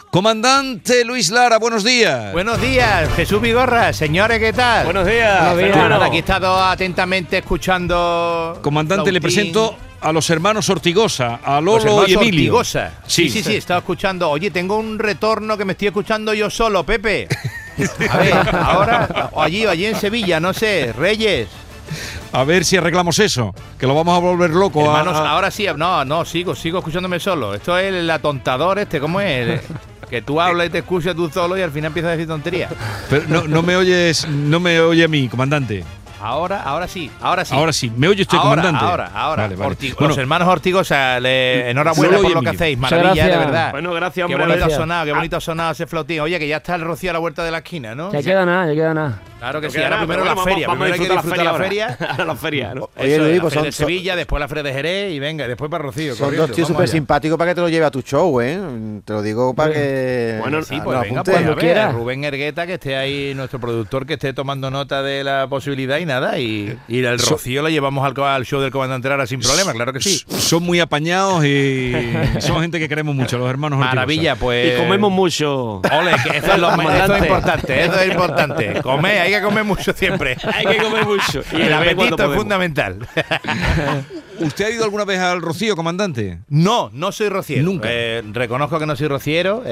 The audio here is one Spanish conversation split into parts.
Comandante Luis Lara, buenos días. Buenos días, Jesús Vigorra. Señores, ¿qué tal? Buenos días. Bueno, aquí he estado atentamente escuchando. Comandante, Flautín. le presento a los hermanos Ortigosa, a Los Lolo hermanos y Emilio. Ortigosa. Sí, he estado escuchando. Oye, tengo un retorno que me estoy escuchando yo solo, Pepe. A ver, ahora, allí en Sevilla, no sé, Reyes. A ver si arreglamos eso, que lo vamos a volver loco. Hermanos, ahora sí, no, sigo escuchándome solo. Esto es el atontador ¿cómo es? Que tú hablas y te escuchas tú solo y al final empiezas a decir tonterías. Pero no me oyes, no me oye a mí, comandante. Ahora sí. Ahora sí, ¿me oye usted, comandante? Ahora. Vale. Bueno, Bueno, los hermanos Ortigosa, enhorabuena Lolo y por lo que Emilio. hacéis. Maravilla, de verdad. Bueno, gracias, Qué hombre. bonito Gracias. ha sonado, qué bonito ha sonado ese flautín. Oye, que ya está el Rocío a la vuelta de la esquina, ¿no? Ya queda nada. Claro que No sí, queda ahora nada, primero pero la bueno, feria. vamos a Primero hay que disfrutar la feria. Ahora la feria, ¿no? Oye, Eso es, Luis, la pues feria de son- Sevilla, después la feria de Jerez y venga, después para Rocío. Son corriendo, dos tíos vamos súper allá. simpáticos para que te lo lleve a tu show, ¿eh? Te lo digo para que... Bueno, Sí, nos pues venga, apuntes. pues a Cuando ver, quiera. Rubén Ergueta, que esté ahí, nuestro productor, que esté tomando nota de la posibilidad y nada, y el Rocío lo llevamos al show del Comandante Lara sin problema, claro que sí. son muy apañados y son gente que queremos mucho, los hermanos Ortigosa. Maravilla, pues. Y comemos mucho. Ole, que eso es Comandante. importante, eso es importante. Comer, hay que comer mucho siempre. Hay que comer mucho. Y El beber cuando apetito es podemos. fundamental. ¿Usted ha ido alguna vez al Rocío, comandante? No soy rociero. Nunca. Reconozco que no soy rociero.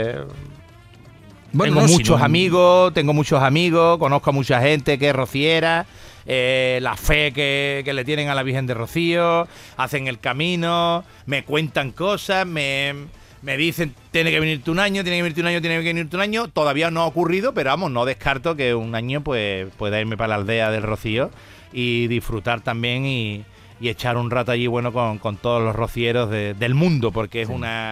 Bueno, tengo no, muchos si no- amigos, conozco a mucha gente que es rociera. La fe que le tienen a la Virgen de Rocío, hacen el camino, me cuentan cosas, me dicen, tiene que venirte un año. Todavía no ha ocurrido, pero vamos, no descarto que un año pues pueda irme para la aldea del Rocío y disfrutar también y echar un rato allí bueno con todos los rocieros del mundo, porque es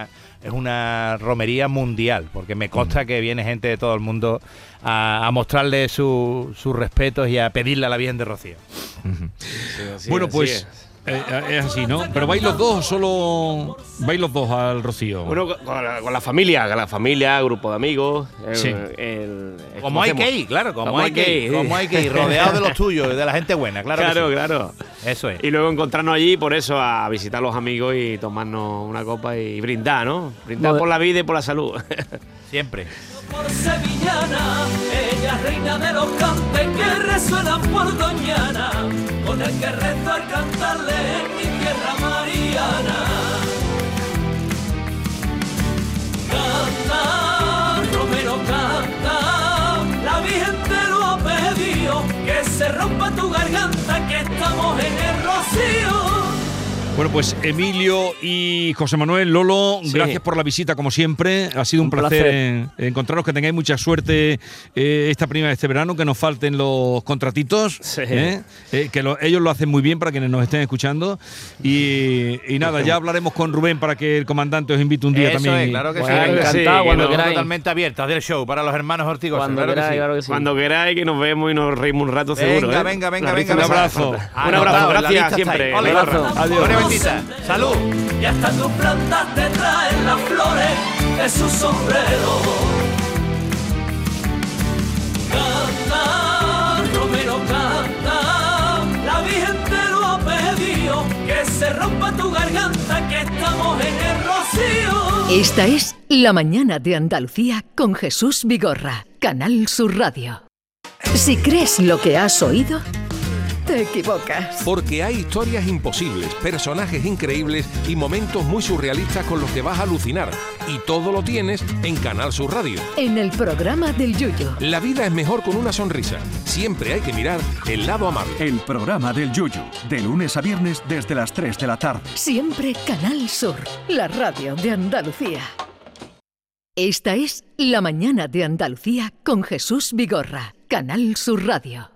una romería mundial, porque me consta que viene gente de todo el mundo a mostrarle sus respetos y a pedirle a la Virgen de Rocío. Bueno, pues es así, ¿no? ¿Pero vais los dos o solo vais los dos al Rocío? Bueno, con la familia, grupo de amigos. Sí. Como hay que ir, claro, como hay que ir, rodeado de los tuyos, de la gente buena, claro. que sí. Claro. Eso es. Y luego encontrarnos allí, por eso, a visitar a los amigos y tomarnos una copa y brindar, ¿no? Brindar por la vida y por la salud. Siempre. Por sevillana, ella reina de los cantes que resuenan por Doñana, con el que rezo al cantarle en mi tierra mariana. Canta, Romero, canta, la Virgen te lo ha pedido, que se rompa tu garganta, que estamos en el Rocío. Bueno, pues Emilio y José Manuel, Lolo, Sí. gracias por la visita como siempre. Ha sido un placer encontraros, que tengáis mucha suerte este verano, que nos falten los contratitos, Sí. Ellos lo hacen muy bien para quienes nos estén escuchando. Y nada, ya hablaremos con Rubén para que el comandante os invite un día Eso también. es, claro que sí. Bueno, Venga. encantado, cuando Estamos queráis. totalmente abiertas del show para los hermanos Ortigosa. Cuando claro que queráis, sí. claro que sí. Cuando queráis, que nos vemos y nos reímos un rato, seguro. Venga, ¿eh? venga. La risa Un no hace abrazo. falta. Un abrazo, Anotado, en la gracias lista está siempre. ahí. Ole, Un abrazo. Gorra. Adiós. Buena bendita. Salud. Y hasta tus plantas te traen las flores de su sombrero. Canta, Romero, canta, la Virgen te lo ha pedido, que se rompa tu garganta, que estamos en el Rocío. Esta es La Mañana de Andalucía con Jesús Vigorra, Canal Sur Radio. Si crees lo que has oído, te equivocas. Porque hay historias imposibles, personajes increíbles y momentos muy surrealistas con los que vas a alucinar. Y todo lo tienes en Canal Sur Radio. En el programa del Yuyo. La vida es mejor con una sonrisa. Siempre hay que mirar el lado amable. El programa del Yuyu, de lunes a viernes desde las 3 de la tarde. Siempre Canal Sur, la radio de Andalucía. Esta es La Mañana de Andalucía con Jesús Vigorra, Canal Sur Radio.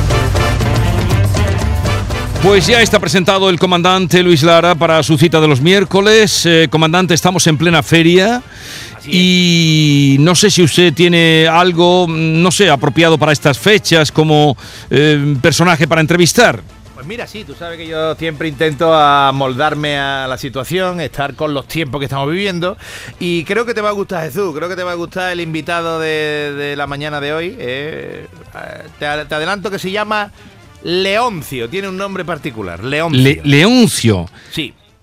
Pues ya está presentado el comandante Luis Lara para su cita de los miércoles. Comandante, estamos en plena feria y no sé si usted tiene algo, no sé, apropiado para estas fechas como personaje para entrevistar. Pues mira, sí, tú sabes que yo siempre intento amoldarme a la situación, estar con los tiempos que estamos viviendo, y creo que te va a gustar, Jesús, creo que te va a gustar el invitado de la mañana de hoy. Te adelanto que se llama Leoncio, tiene un nombre particular, Leoncio. Leoncio. Sí.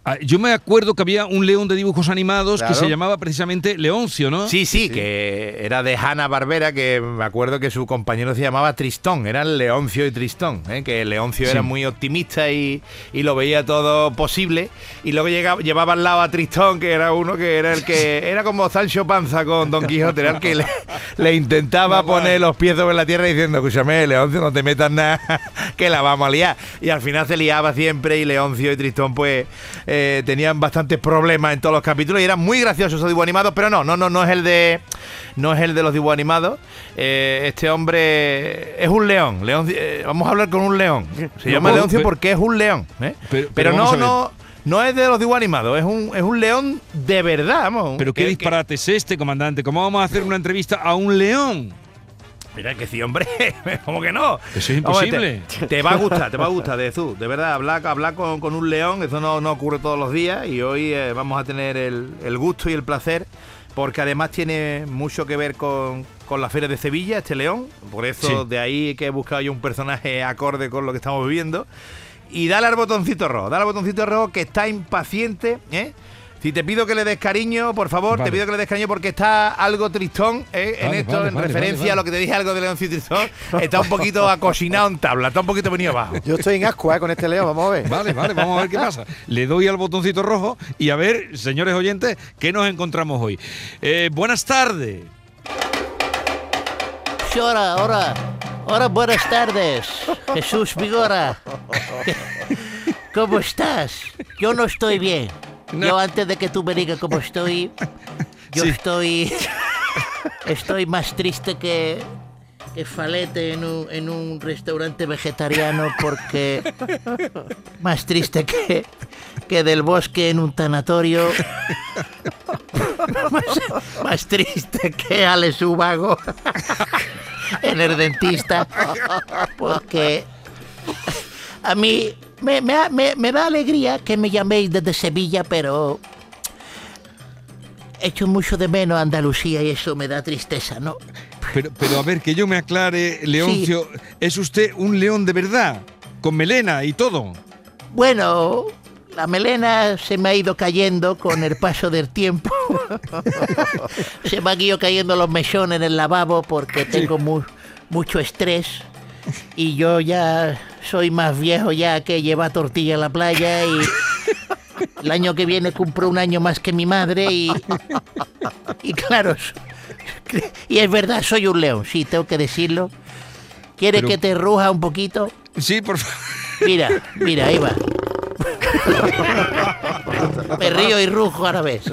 Yo me acuerdo que había un león de dibujos animados Claro. que se llamaba precisamente Leoncio, ¿no? Sí, que era de Hanna-Barbera, que me acuerdo que su compañero se llamaba Tristón, eran Leoncio y Tristón, que Leoncio era muy optimista y lo veía todo posible, y luego llevaba al lado a Tristón, que era uno que era el que era como Sancho Panza con Don Quijote, era el que le intentaba poner los pies sobre la tierra diciendo, escúchame, Leoncio, no te metas nada, que la vamos a liar, y al final se liaba siempre, y Leoncio y Tristón pues tenían bastantes problemas en todos los capítulos y eran muy graciosos esos dibujos animados, pero no es el de los dibujos animados. Este hombre es un león. Vamos a hablar con un león. Se llama Leoncio porque es un león. Pero no es de los dibujos animados, es un león de verdad. Vamos. Pero qué disparate es este, comandante. ¿Cómo vamos a hacer una entrevista a un león? Mira que sí, hombre, ¿cómo que no? Eso es imposible. Te va a gustar, de verdad, hablar con un león, eso no ocurre todos los días y hoy vamos a tener el gusto y el placer, porque además tiene mucho que ver con la Feria de Sevilla, este león, por eso de ahí que he buscado yo un personaje acorde con lo que estamos viviendo, y dale al botoncito rojo, que está impaciente, Si te pido que le des cariño, por favor, te pido que le des cariño porque está algo tristón en referencia a lo que te dije algo de Leoncito Tristón. Está un poquito acocinado en tabla, está un poquito venido abajo. Yo estoy en asco con este león, vamos a ver. Vale, vamos a ver qué pasa. Le doy al botoncito rojo y a ver, señores oyentes, qué nos encontramos hoy. Buenas tardes. Ahora, buenas tardes. Jesús Vigorra. ¿Cómo estás? Yo no estoy bien. No. Yo antes de que tú me digas cómo estoy, yo estoy más triste que Falete en un restaurante vegetariano, porque más triste que Del Bosque en un tanatorio, más triste que Alex Ubago en el dentista, porque a mí me da alegría que me llaméis desde Sevilla, pero echo mucho de menos a Andalucía y eso me da tristeza, ¿no? Pero a ver, que yo me aclare, Leoncio, sí. ¿Es usted un león de verdad? ¿Con melena y todo? Bueno, la melena se me ha ido cayendo con el paso del tiempo. Se me han ido cayendo los mechones en el lavabo porque tengo mucho estrés. Y yo ya soy más viejo ya que lleva tortilla a la playa, y el año que viene cumplo un año más que mi madre y claro, y es verdad, soy un león, sí, tengo que decirlo. ¿Quieres que te ruja un poquito? Sí, por favor. Mira, ahí va. Me río y rujo a la vez.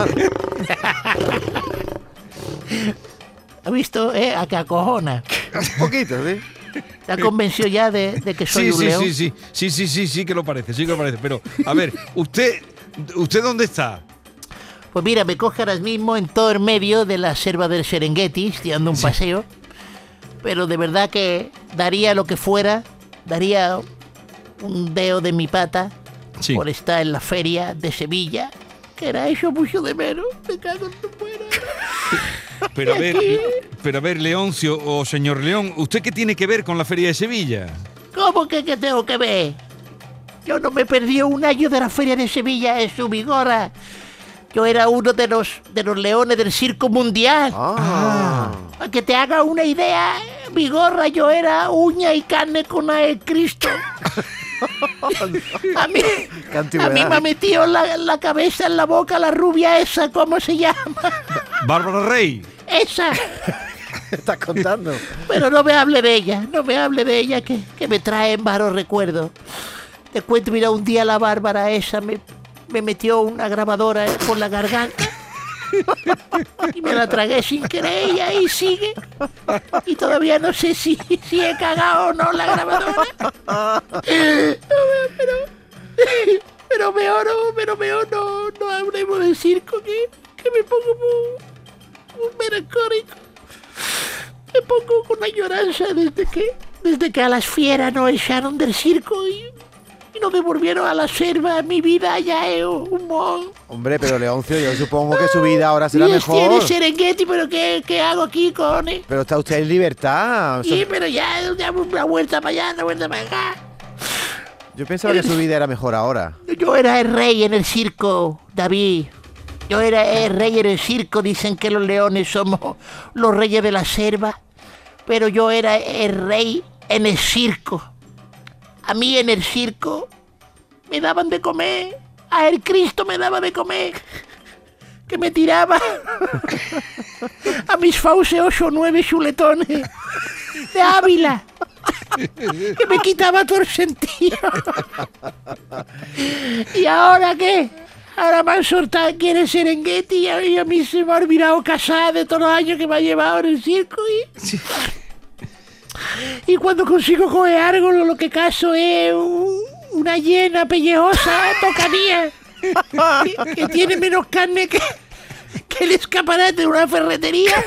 ¿Has visto? A que acojona. Un poquito, sí. ¿Te convenció ya de que soy un león? Sí que lo parece, Pero, a ver, ¿usted dónde está? Pues mira, me coge ahora mismo en todo el medio de la selva del Serengeti, estoy dando un paseo. Pero de verdad que daría lo que fuera, daría un dedo de mi pata por estar en la feria de Sevilla, que era eso mucho de menos. Me cago en tu fuera. Pero a ver, Leoncio o señor León, ¿usted qué tiene que ver con la Feria de Sevilla? ¿Cómo que qué tengo que ver? Yo no me perdí un año de la Feria de Sevilla en su Vigorra. Yo era uno de los leones del Circo Mundial. Para que te haga una idea, Vigorra, yo era uña y carne con el Cristo. A mí me ha metido la cabeza en la boca la rubia esa, ¿cómo se llama? Bárbara Rey. Esa. Estás contando. Pero no me hable de ella, que me trae malos recuerdos. Te cuento, mira, un día la Bárbara esa me metió una grabadora por la garganta y me la tragué sin querer, y ahí sigue. Y todavía no sé si he cagado o no la grabadora. Pero mejor no hablemos del circo, que me pongo muy melancólico. Me pongo con la lloranza desde que a las fieras nos echaron del circo y nos devolvieron a la selva. Mi vida ya es un mohón. Hombre, pero Leoncio, yo supongo que su vida ahora será mejor. Tiene Serengeti, pero ¿qué hago aquí, cojones? Pero está usted en libertad. Sí, pero ya una vuelta para allá, una vuelta para acá. Yo pensaba que su vida era mejor ahora. Yo era el rey en el circo, David. Yo era el rey en el circo. Dicen que los leones somos los reyes de la selva. Pero yo era el rey en el circo. A mí en el circo me daban de comer. A el Cristo me daba de comer. Que me tiraba a mis fauces 8 o 9 chuletones de Ávila. Que me quitaba todo el sentido. ¿Y ahora qué? Ahora me han soltado aquí en el Serengeti y a mí se me ha olvidado casar de todos los años que me ha llevado en el circo. Y cuando consigo coger algo, lo que caso es una hiena pellejosa, tocanía, que tiene menos carne que el escaparate de una ferretería.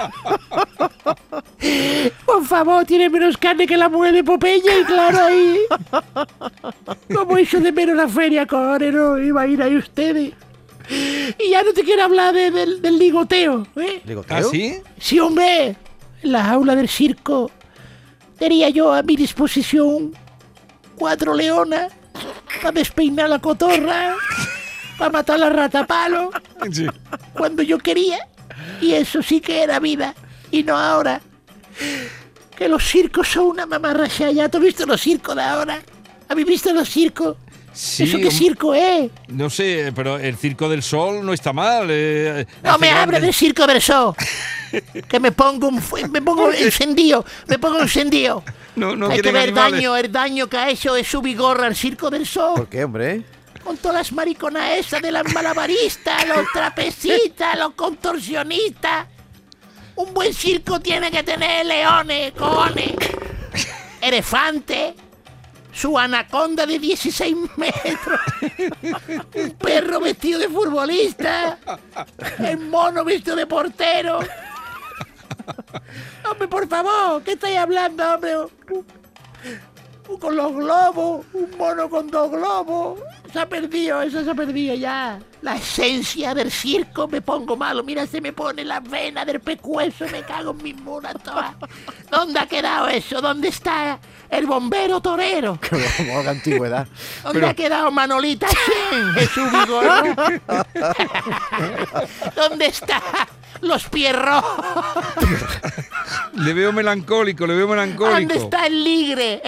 Por favor, tiene menos carne que la mujer de Popeye. Y claro, ahí como hizo de menos la feria, cojones, no iba a ir ahí ustedes. Y ya no te quiero hablar del ligoteo, ¿eh? ¿Ligoteo? ¿Ah, sí? Sí, hombre, en la jaula del circo tenía yo a mi disposición 4 leonas para despeinar la cotorra, para matar la rata a palo, Sí. cuando yo quería. Y eso sí que era vida, y no ahora. Que los circos son una mamarracha ya. ¿Tú has visto los circos de ahora? ¿Habéis visto los circos? Sí, ¿Eso qué circo es? No sé, pero el Circo del Sol no está mal. No me hable del Circo del Sol. Que me pongo encendido. No Hay que quieren ver animales. el daño que ha hecho de su Vigorra al Circo del Sol. ¿Por qué, hombre? Con todas las mariconas esas de las malabaristas, los trapecistas, los contorsionistas. Un buen circo tiene que tener leones, cojones, elefantes, su anaconda de 16 metros, un perro vestido de futbolista, el mono vestido de portero. Hombre, por favor, ¿qué estáis hablando, hombre? Con los globos, un mono con 2 globos. Eso se ha perdido ya. La esencia del circo, me pongo malo. Mira, se me pone la vena del pescuezo y me cago en mis mulas todas. ¿Dónde ha quedado eso? ¿Dónde está el bombero torero? Como la antigüedad. ¿Dónde ha quedado Manolita Shen, Jesús Vigorra? ¿Dónde está los Pierrot? Le veo melancólico. ¿Dónde está el ligre?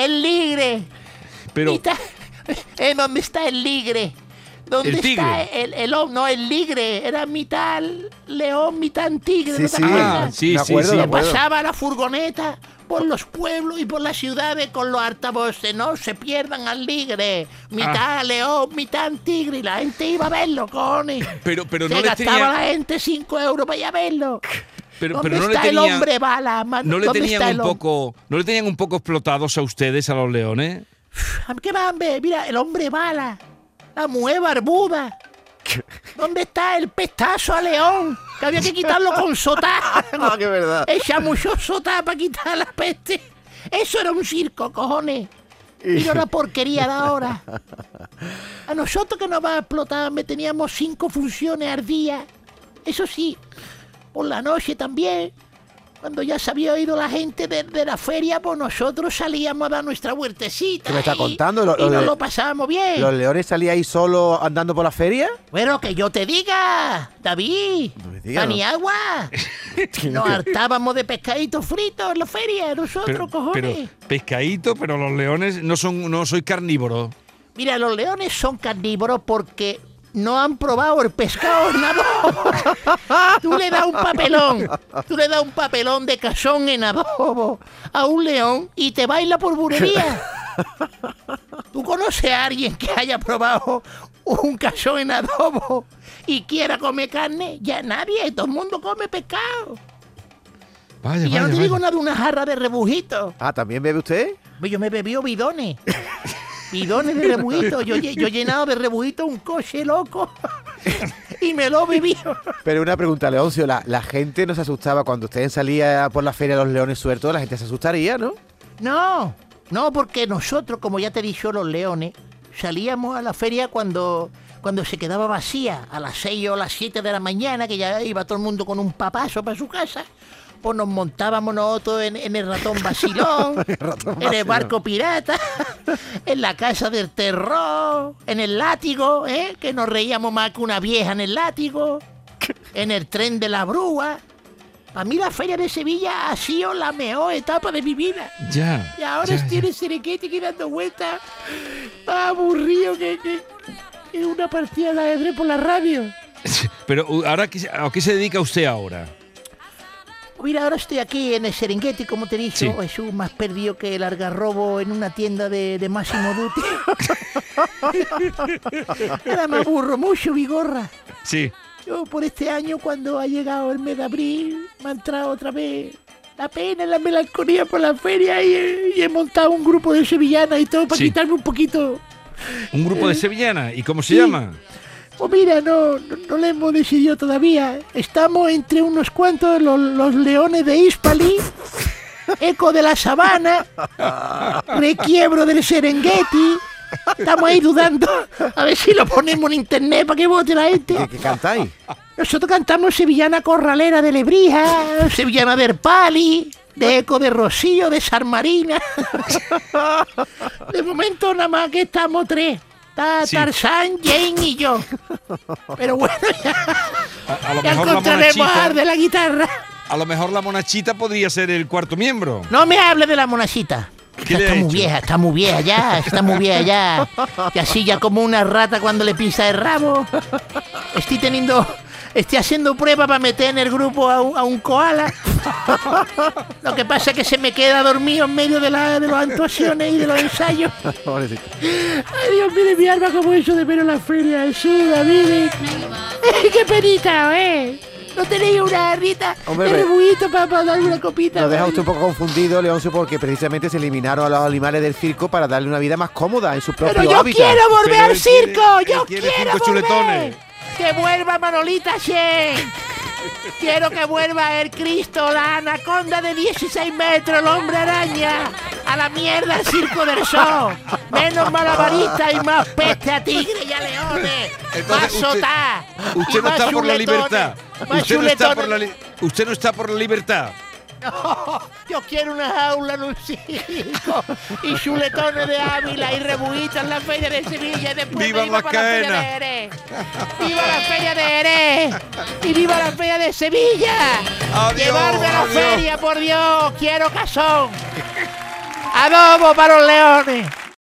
Pero ¿Dónde está el ligre? ¿Dónde ¿El está tigre? el ligre? Era mitad león, mitad tigre. Sí, ¿No te sí. acuerdas? sí, Me acuerdo, sí. me Que acuerdo. pasaba la furgoneta por los pueblos y por las ciudades con los altavoces. No se pierdan al ligre. Mitad león, mitad tigre. Y la gente iba a verlo, cojones. Pero Se no le gastaba tenían, la gente 5 euros para ir a verlo. pero ¿Dónde no le está el tenían, hombre bala? no le ¿Dónde tenían está un el hombre? poco, no le tenían un poco explotados a ustedes, a los leones. ¿Qué va, hombre? Mira, el hombre bala, la mujer barbuda. ¿Dónde está el pestazo a león? Que había que quitarlo con sotá. Ah, qué verdad. Echa mucho sotá para quitar la peste. Eso era un circo, cojones. Y no una porquería de ahora. A nosotros que nos va a explotar, me teníamos 5 funciones al día. Eso sí, por la noche también. Cuando ya se había ido la gente de la feria, pues nosotros salíamos a dar nuestra huertecita. ¿Qué me está contando? Y nos lo pasábamos bien. ¿Los leones salían ahí solos andando por la feria? Bueno, que yo te diga, David, No me digas, Paniagua. Nos hartábamos de pescaditos fritos en la feria, nosotros, Pero cojones. pescadito, pero los leones no soy carnívoro. Mira, los leones son carnívoros porque no han probado el pescado en adobo. Tú le das un papelón de cazón en adobo a un león y te baila por burería. ¿Tú conoces a alguien que haya probado un cazón en adobo y quiera comer carne? Ya nadie, todo el mundo come pescado. Vaya, Y ya no te vaya, digo vaya. nada de una jarra de rebujito. Ah, ¿también bebe usted? Yo me bebí bidones. Bidones de rebujito. Yo he llenado de rebujito un coche loco. Y me lo bebí. Pero una pregunta, Leoncio, la gente no se asustaba cuando usted salía por la feria de los leones sueltos, la gente se asustaría, ¿no? No, porque nosotros, como ya te he dicho, los leones, salíamos a la feria cuando se quedaba vacía, a las 6 o las 7 de la mañana, que ya iba todo el mundo con un papazo para su casa. Pues nos montábamos nosotros en el ratón vacilón, en el barco pirata, en la casa del terror, en el látigo, que nos reíamos más que una vieja en el látigo, en el tren de la brúa. Para mí la Feria de Sevilla ha sido la mejor etapa de mi vida. Ya. Y ahora estoy en el Serengeti aquí dando vueltas, más aburrido que una partida de ajedrez por la radio. Pero ahora, ¿a qué se dedica usted ahora? Mira, ahora estoy aquí en el Serengeti, como te he dicho. Sí. Es más perdido que el algarrobo en una tienda de Massimo Dutti. Ahora me aburro mucho, Vigorra. Sí. Yo por este año, cuando ha llegado el mes de abril, me ha entrado otra vez la pena, la melancolía por la feria y he montado un grupo de sevillanas y todo para Sí. quitarme un poquito. Un grupo de sevillana. ¿Y cómo se Sí. llama? Pues mira, no lo hemos decidido todavía. Estamos entre unos cuantos, los leones de Hispali, Eco de la Sabana, Requiebro del Serengeti. Estamos ahí dudando a ver si lo ponemos en internet para que vote la gente. ¿Qué cantáis? Nosotros cantamos sevillana corralera de Lebrija, sevillana de Erpali, de Eco de Rocío, de San Marina. De momento nada más que estamos tres. Está Sí. Tarzán, Jane y yo. Pero bueno, A lo ya mejor la encontraremos a monachita. de la guitarra. A lo mejor la monachita podría ser el cuarto miembro. No me hable de la monachita. ¿Qué le Está ha muy hecho? vieja, está muy vieja ya, está muy vieja ya. Y así ya como una rata cuando le pisa el rabo. Estoy haciendo prueba para meter en el grupo a un koala. Lo que pasa es que se me queda dormido en medio de las actuaciones y de los ensayos. Pobrecito. Ay, Dios, mire mi alma como eso de ver la feria. Sí, David. ¡Qué penita, ¿No tenéis una rita Hombre, de ve. rebuguito para darle una copita? Nos deja usted un poco confundido, Leoncio, porque precisamente se eliminaron a los animales del circo para darle una vida más cómoda en su propio Pero yo hábitat. quiero volver Pero al él quiere- circo, él yo quiere quiero 5 volver. chuletones. Que vuelva Manolita Shen. Quiero que vuelva el Cristo, la anaconda de 16 metros, el hombre araña. A la mierda el circo del sol. Menos malabarista y más peste a tigres y a leones. Entonces, Más usted- sotá. Usted y no más está por la chuletones, libertad. más chuletones. Usted no está por la libertad. No, yo quiero una jaula en un circo y chuletones de Ávila y rebujitos en la feria de Sevilla y después ¡Viva me iba la para la feria cadena! de Jerez. ¡Viva la feria de Jerez! ¡Y viva la feria de Sevilla! Adiós, ¡Llevarme a la adiós. feria, por Dios! ¡Quiero casón! ¡Adobo para los leones!